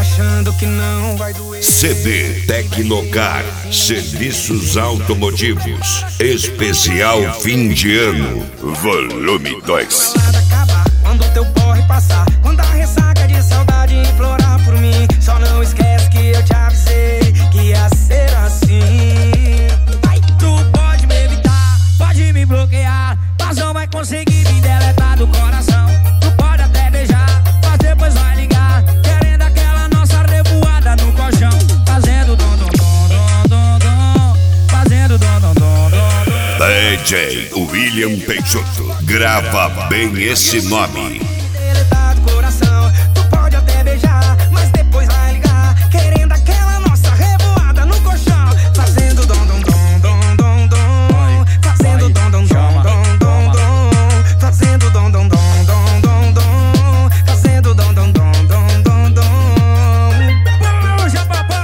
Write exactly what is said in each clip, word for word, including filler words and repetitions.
achando que não vai doer. C D Tecnocar, serviços automotivos, especial fim de ano, volume dois. Quando a balada acabar, quando o teu porre passar, quando a ressaca de saudade implorar por mim, só não esquece que eu te avisei que ia ser assim. Ai, tu pode me evitar, pode me bloquear, mas não vai conseguir me deletar do coração. Tu pode até beijar, mas depois vai ligar, querendo aquela nossa revoada no colchão, fazendo dom dom dom dom dom dom, fazendo dom dom dom dom dom. D J William Peixoto, grava bem esse nome. Deletar do coração, tu pode até beijar, mas depois vai ligar, querendo aquela nossa revoada no colchão, fazendo dom dom dom dom dom dom, fazendo dom dom dom dom dom dom, fazendo dom dom dom dom dom dom, fazendo dom dom dom dom dom dom. Puxa, papai!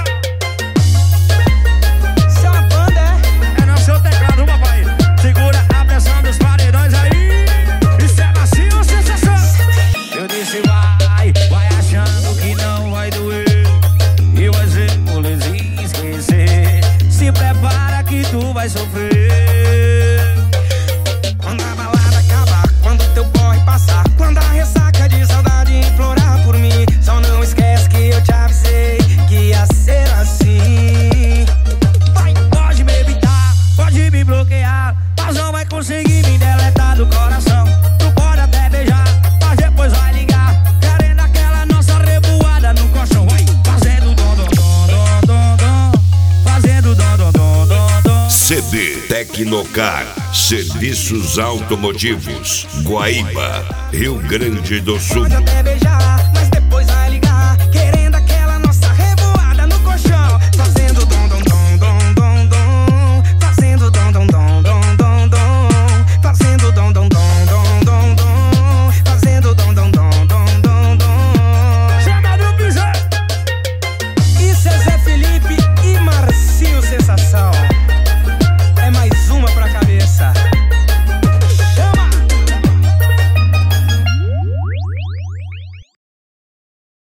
Isso é uma banda, é? É no seu teclado, papai. Segura a pressão dos paredões aí. Isso é macio, sensação. Eu disse vai, vai achando que não vai doer, e vai ser molezinho esquecer. Se prepara que tu vai sofrer. Quando a balada acabar, quando teu porre passar, quando a ressaca de saudade implorar por mim, só não esquece que eu te avisei que ia ser assim. Vai, pode me evitar, pode me bloquear, mas não vai conseguir me deletar do coração. Tu pode até beijar, mas depois vai ligar, querendo aquela nossa revoada no colchão. Vai, fazendo dom dom dom dom dom dom, fazendo dom dom dom dom dom. C D Tecnocar, serviços automotivos, Guaíba, Rio Grande do Sul. Pode até beijar,